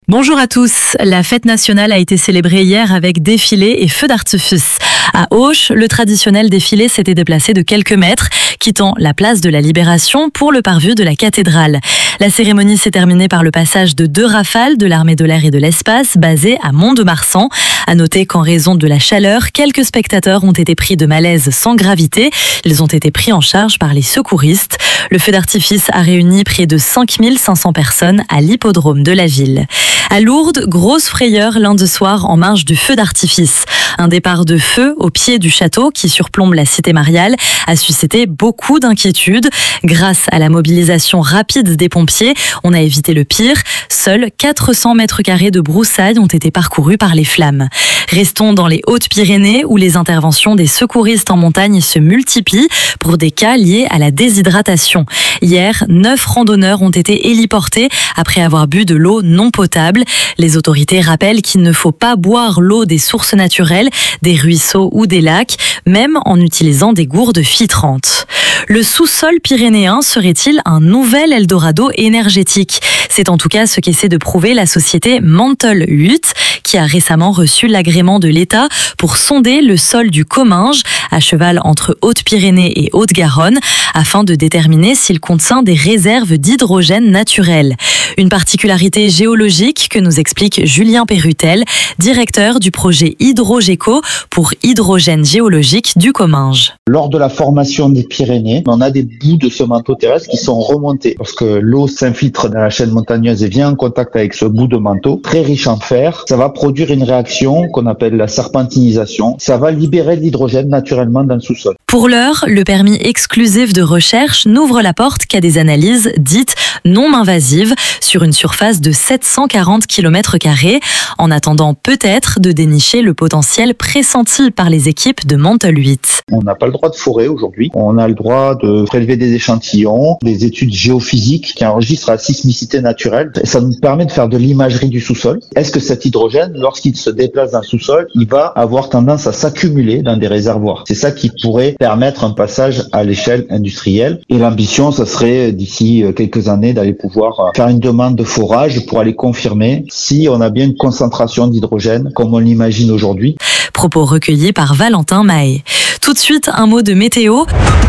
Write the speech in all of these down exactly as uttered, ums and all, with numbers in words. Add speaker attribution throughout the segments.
Speaker 1: Bonjour à tous. La fête nationale a été célébrée hier avec défilé et feux d'artifice. À Auch, le traditionnel défilé s'était déplacé de quelques mètres, quittant la place de la Libération pour le parvis de la cathédrale. La cérémonie s'est terminée par le passage de deux rafales de l'armée de l'air et de l'espace basées à Mont-de-Marsan. À noter qu'en raison de la chaleur, quelques spectateurs ont été pris de malaise sans gravité. Ils ont été pris en charge par les secouristes. Le feu d'artifice a réuni près de cinq mille cinq cents personnes à l'hippodrome de la ville. À Lourdes, grosse frayeur lundi soir en marge du feu d'artifice. Un départ de feu au pied du château qui surplombe la cité mariale a suscité beaucoup d'inquiétudes. Grâce à la mobilisation rapide des pompiers, on a évité le pire. Seuls quatre cents mètres carrés de broussailles ont été parcourus par les flammes. Restons dans les Hautes-Pyrénées où les interventions des secouristes en montagne se multiplient pour des cas liés à la déshydratation. Hier, neuf randonneurs ont été héliportés après avoir bu de l'eau non potable. Les autorités rappellent qu'il ne faut pas boire l'eau des sources naturelles, des ruisseaux ou des lacs, même en utilisant des gourdes filtrantes. Le sous-sol pyrénéen serait-il un nouvel Eldorado énergétique ? C'est en tout cas ce qu'essaie de prouver la société Mantle huit, qui a récemment reçu l'agrément de l'État pour sonder le sol du Comminges, à cheval entre Haute-Pyrénées et Haute-Garonne, afin de déterminer s'il contient des réserves d'hydrogène naturel. Une particularité géologique que nous explique Julien Perrutel, directeur du projet Hydrogéco pour hydrogène géologique du Comminges.
Speaker 2: Lors de la formation des Pyrénées, on a des bouts de ce manteau terrestre qui sont remontés parce que l'eau s'infiltre dans la chaîne montagneuse et vient en contact avec ce bout de manteau très riche en fer. Ça va produire une réaction qu'on appelle la serpentinisation. Ça va libérer de l'hydrogène naturellement dans le sous-sol.
Speaker 1: Pour l'heure, le permis exclusif de recherche n'ouvre la porte qu'à des analyses dites non invasives sur une surface de sept cent quarante kilomètres carrés, en attendant peut-être de dénicher le potentiel pressenti par les équipes de Mantle huit.
Speaker 2: On n'a pas le droit de forer aujourd'hui. On a le droit de prélever des échantillons, des études géophysiques qui enregistrent la sismicité naturelle. Ça nous permet de faire de l'imagerie du sous-sol. Est-ce que cet hydrogène, lorsqu'il se déplace dans le sous-sol, il va avoir tendance à s'accumuler dans des réservoirs? C'est ça qui pourrait permettre un passage à l'échelle industrielle. Et l'ambition, ça serait d'ici quelques années d'aller pouvoir faire une demande de forage pour aller confirmer si on a bien une concentration d'hydrogène comme on l'imagine aujourd'hui.
Speaker 1: Propos recueillis par Valentin Mahé. Tout de suite, un mot de météo.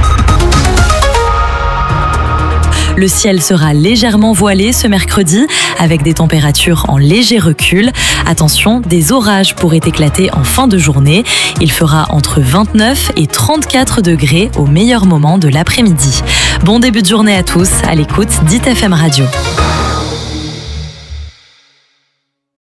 Speaker 1: Le ciel sera légèrement voilé ce mercredi avec des températures en léger recul. Attention, des orages pourraient éclater en fin de journée. Il fera entre vingt-neuf et trente-quatre degrés au meilleur moment de l'après-midi. Bon début de journée à tous, à l'écoute d'I T F M Radio.